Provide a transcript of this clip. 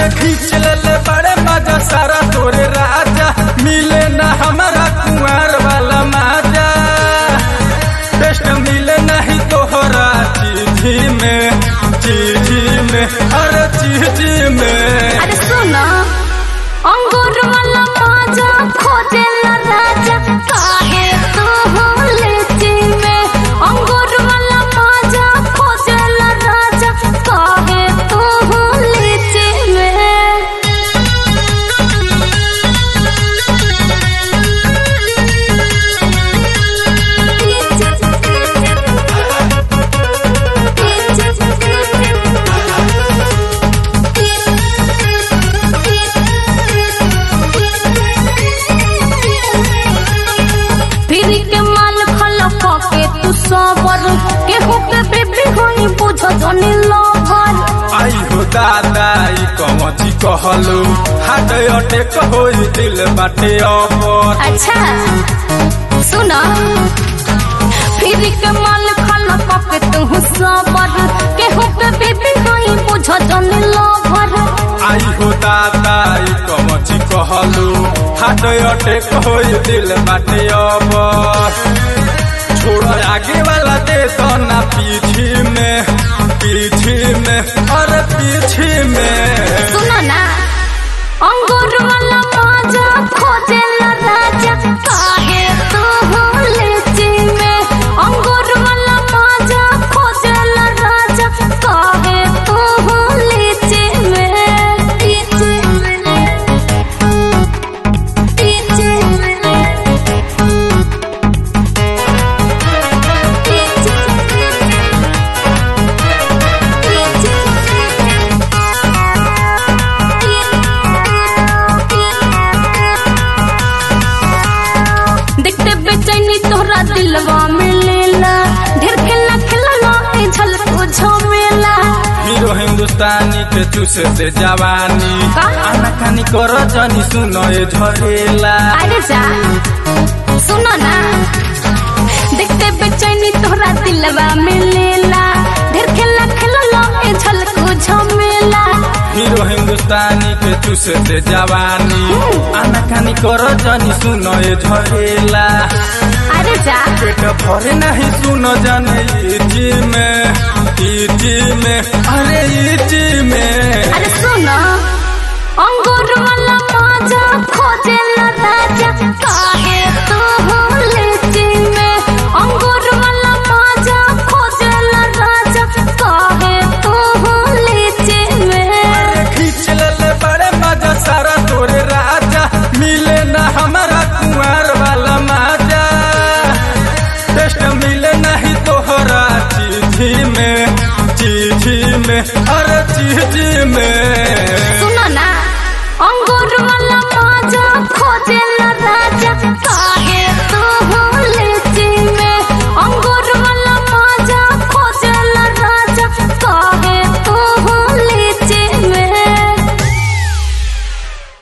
खींच ले बड़े मजा सारा तोरे राजा, मिले ना हमारा कुंवर वाला माजा। बेस्ट मिले नहीं तोहरा चिट्ठी में, चिट्ठी में, अरे चिट्ठी में। अरे सुनो अंगूर वाला माजा खोजेला राजा, काहे तू हो लीची में। अंगूर वाला माजा खोजेला राजा, काहे तू हो लीची में। फिरी के माल खल पके तू सबर, केहू के बेबी होई बुझ जनी लवर। आई हो दादा ई कमची कहलो, हाथ अटेक होई दिल बाटे अपर। अच्छा सुना फिरी के माल खल पके तू सबर, केहू के बेबी होई बुझ जनी लवर। आई हो दादा ई कमची कहलो, हाथ अटेक होई दिल बाटे अपर। छोड़ आगे वाला दे तो ना पीछे में, पीछे में, अरे पीछे में। सुनो ना अंगूर वाला माजा खोजेला राजा, काहे तू हो लीची में। अंगूर वाला माजा खोजेला राजा, काहे तू हो लीची में। लीची में, लीची में, देखते बेचैनी तोहरा दिलवा में लेला, ढेर खेला खेला ए झलको झमेला। हीरो हिंदुस्तानी के चूसे दे जवानी, का? आना खानी कर जानी सुनो ये झरेला। अरे जा सुनो ना देखते बेचैनी तोहरा दिलवा में लेला, ढेर खेला खेला ए झलको झमेला। हीरो हिंदुस्तानी के चूसे दे जवानी, आना खानी कर जानी सुनो ये झरेला। अरे जा पेट भरे नहीं सुनो जाने इजी में, इजी में, अरे इजी में। अरे सुनो अंगूर वाला माजा खोजेला राजा, काहे तू हो लीची में। अंगूर वाला माजा खोजेला राजा, काहे तू हो लीची में। खींच ले बड़े मजा सारा तोरे राजा, मिले ना हमारा कुंवर वाला माजा। टेस्ट मिले नहीं तोहरा चिट्ठी में, चिट्ठी में, अरे चिट्ठी में। सुनो ना अंगूर वाला माजा खोजेला राजा, काहे